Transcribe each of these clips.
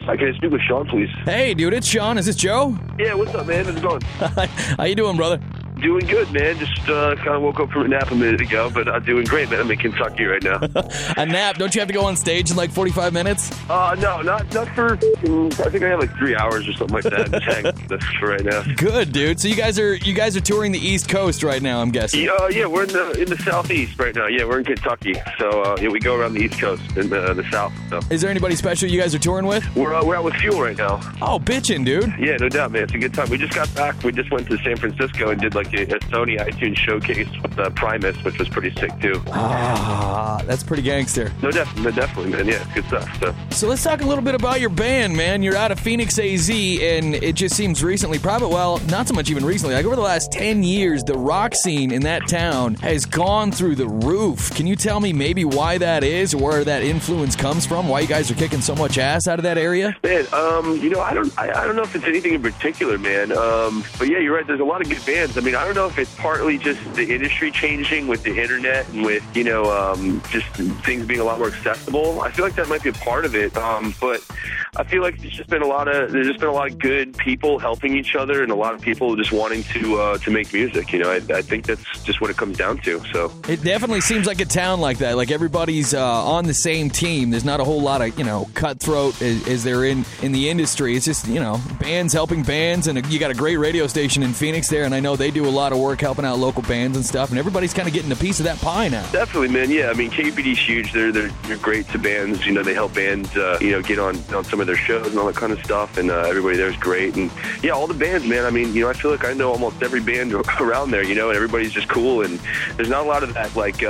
Hi, can I speak with Sean, please? Hey, dude, it's Sean. Is this Joe? Yeah, what's up, man? How's it going? How you doing, brother? Doing good, man. Just kind of woke up from a nap a minute ago, but I'm doing great, man. I'm in Kentucky right now. A nap? Don't you have to go on stage in like 45 minutes? No, not for. I think I have like 3 hours or something like that. Just hang for right now. Good, dude. So you guys are touring the East Coast right now, I'm guessing. Yeah, we're in the Southeast right now. Yeah, we're in Kentucky. So we go around the East Coast in the South. So. Is there anybody special you guys are touring with? We're out with Fuel right now. Oh, bitchin', dude. Yeah, no doubt, man. It's a good time. We just got back. We just went to San Francisco and did like a Sony iTunes showcase with Primus, which was pretty sick too. That's pretty gangster. No, definitely, man. Yeah, it's good stuff. So let's talk a little bit about your band, man. You're out of Phoenix, AZ, and it just seems recently, not so much even recently, like over the last 10 years, the rock scene in that town has gone through the roof. Can you tell me maybe why that is, or where that influence comes from, why you guys are kicking so much ass out of that area? Man, I don't know if it's anything in particular, man. But yeah, you're right. There's a lot of good bands. I mean, I don't know if it's partly just the industry changing with the internet and with, just things being a lot more accessible. I feel like that might be a part of it. But I feel like there's just been a lot of good people helping each other and a lot of people just wanting to make music. I think that's just what it comes down to. So it definitely seems like a town like that. Like everybody's on the same team. There's not a whole lot of, cutthroat as they're in the industry. It's just, bands helping bands, and you got a great radio station in Phoenix there, and I know they do a lot of work helping out local bands and stuff, and everybody's kind of getting a piece of that pie now. Definitely, man. Yeah, I mean, KPD's huge. They're great to bands. They help bands, get on some of their shows and all that kind of stuff, and everybody there's great. And yeah, all the bands, man. I mean, I feel like I know almost every band around there, and everybody's just cool, and there's not a lot of that like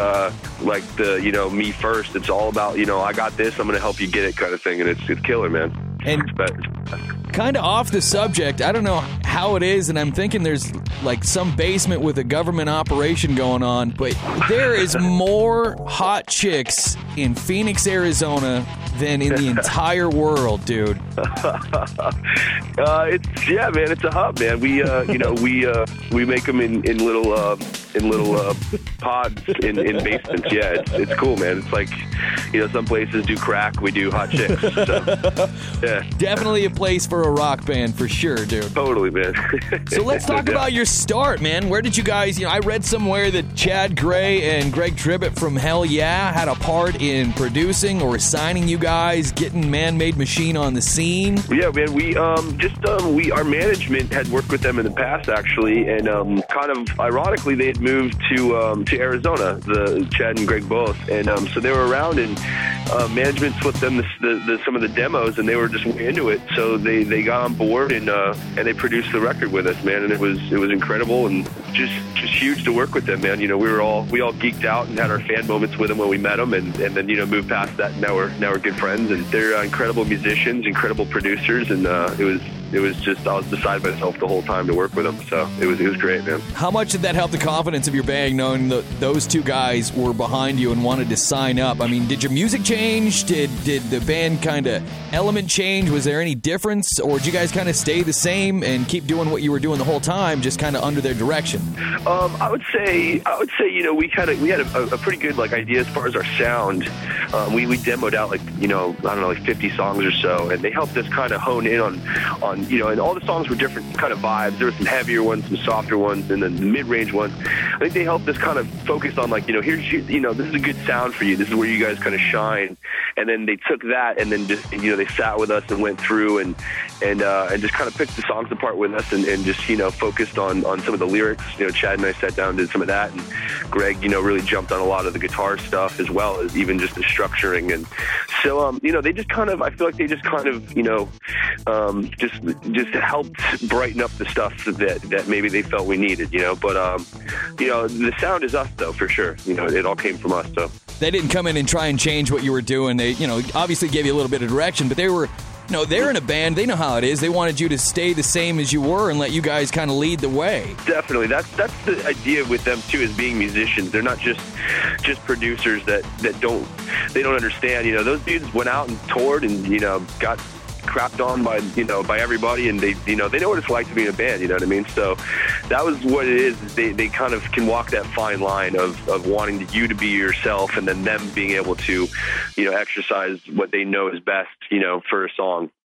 the me first. It's all about I got this, I'm gonna help you get it kind of thing, and it's killer, man. And kind of off the subject, I don't know how it is, and I'm thinking there's like some basement with a government operation going on, but there is more hot chicks in Phoenix, Arizona than in the entire world, dude. It's a hub, man. We make them in little pods in basements. Yeah, it's cool, man. It's like some places do crack, we do hot chicks. So, yeah, definitely a place for a rock band for sure, dude. Totally, man. So let's talk about your start, man. Where did you guys? I read somewhere that Chad Gray and Greg Tribbett from Hell Yeah had a part in producing or signing you guys, getting Man-Made Machine on the scene. Yeah, man. We our management had worked with them in the past, actually, and kind of ironically, they had moved to Arizona. The Chad and Greg both, and so they were around, and management flipped them some of the demos, and they were just way into it. So they got on board and they produced the record with us, man, and it was incredible and just huge to work with them, man. We all geeked out and had our fan moments with them when we met them, and then moved past that. And now we're good friends, and they're incredible musicians, incredible producers, and it was just I was beside myself the whole time to work with them. So it was great, man. How much did that help the confidence of your band, knowing that those two guys were behind you and wanted to sign up? I mean, did your music change? Did the band kind of element change? Was there any difference, or did you guys kind of stay the same and keep doing what you were doing the whole time, just kind of under their direction? I would say we had a pretty good idea as far as our sound. We demoed out I don't know, 50 songs or so, and they helped us kind of hone in on and all the songs were different kind of vibes. There were some heavier ones, some softer ones, and then the mid-range ones. I think they helped us kind of focus on here's this is a good sound for you. This is where you guys kind of shine. And then they took that and then just they sat with us and went through and just kind of picked the songs apart with us and just focused on some of the lyrics. Chad and I sat down and did some of that, and Greg really jumped on a lot of the guitar stuff as well as even just the structuring. And so they just kind of, I feel like they just kind of just helped brighten up the stuff that maybe they felt we needed. But the sound is us though, for sure. It all came from us. So they didn't come in and try and change what you were doing. They obviously gave you a little bit of direction, but they were they're in a band. They know how it is. They wanted you to stay the same as you were and let you guys kind of lead the way. Definitely. That's the idea with them, too, is being musicians. They're not just producers that don't understand. Those dudes went out and toured and, got crapped on by everybody, and they know what it's like to be in a band, you know what I mean? So that was what it is. They kind of can walk that fine line of wanting you to be yourself and then them being able to, exercise what they know is best, for a song.